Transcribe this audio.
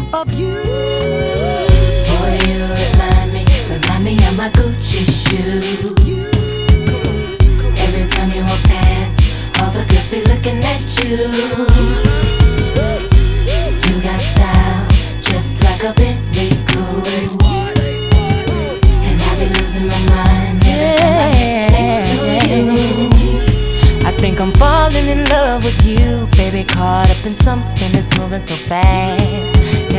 of you. Boy, you remind me of my Gucci shoes. Every time you walk past, all the girls be looking at you. You got style, just like a Bentley Coupe. And I be losing my mind every time I get next to you. I think I'm falling in love with you, baby. Caught up in something that's moving so fast.